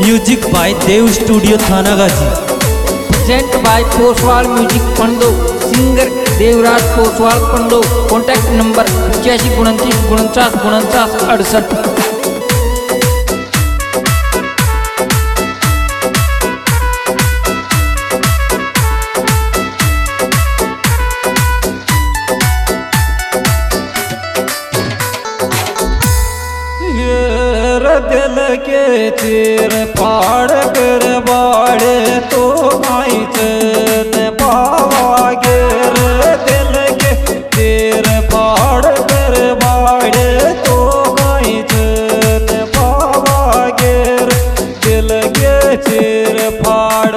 Music by Dev studio Thanagazi. Present by Poswal music Pando, singer Devraj Poswal Pando. Contact number 8529494968। दिल के चीर फाड़ कर बाड़े तो भाई चैन पावागे रे। दिल के चीर फाड़ कर बाड़े तो भाई चैन पावागे रे। दिल के चीर फाड़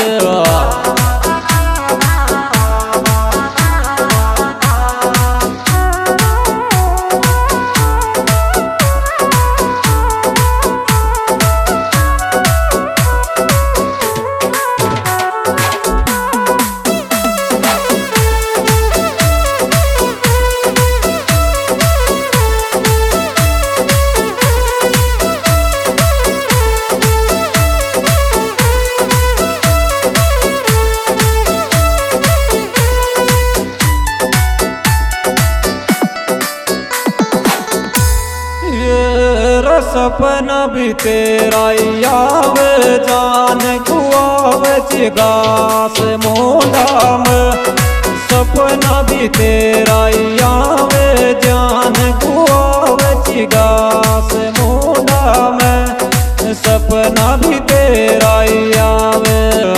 सपना भी तेरा यावे जान कुआव चिगास मोडाम। सपना भी तेरा यावे जान कुआव चिगास मोडाम। सपना भी तेरा यावे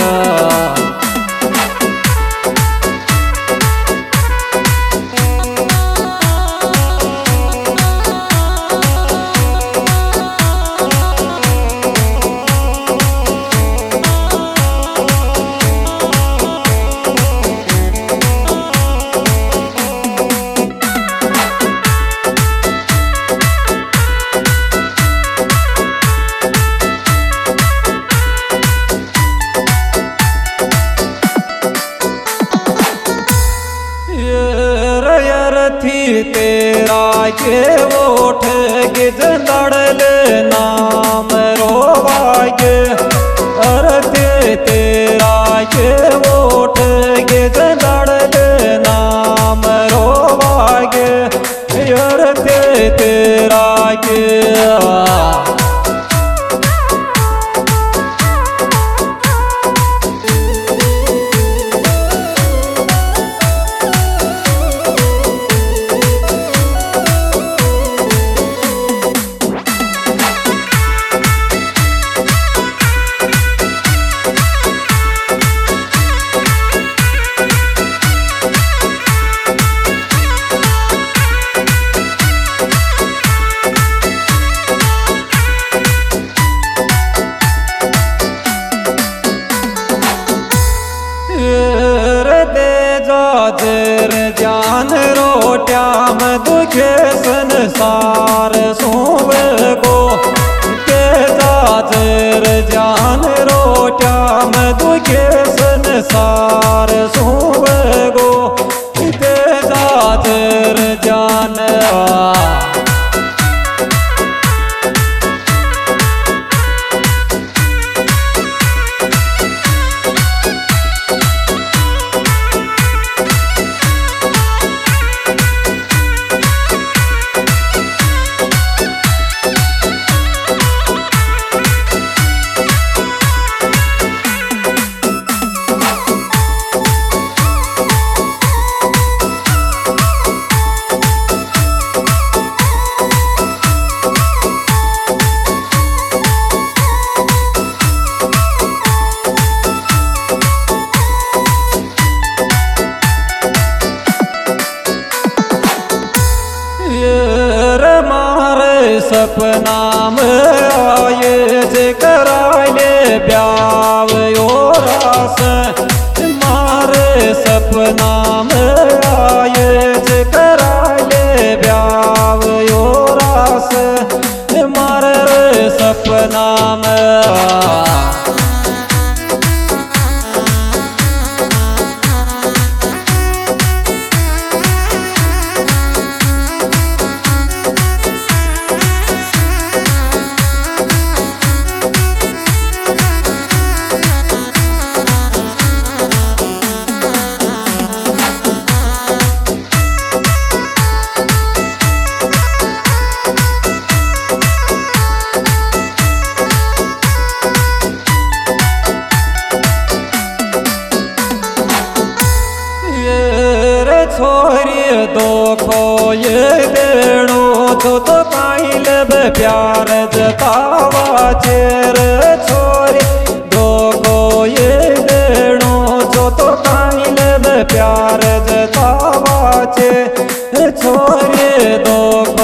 थी तेरा के ओठ गिजड़ल नाम रोवागे। अरथे तेरा के ओठ गिजड़ल नाम रोवागे। अरथे तेरा के जाजर जान रोट्याम दुखे संसार सोवे गो। के जाजर जान रोट्याम दुखे संसार सोवे गो। के जाजर जान सपना में आए जे कराले ब्याव योरास। मारे सपना में आए जे कराले ब्याव योरास। मारे सपना में तो काई लब प्यार जतावा चेर छोरी दो को ये लेनो जो तो काई लब प्यार जतावा चे छोरी दो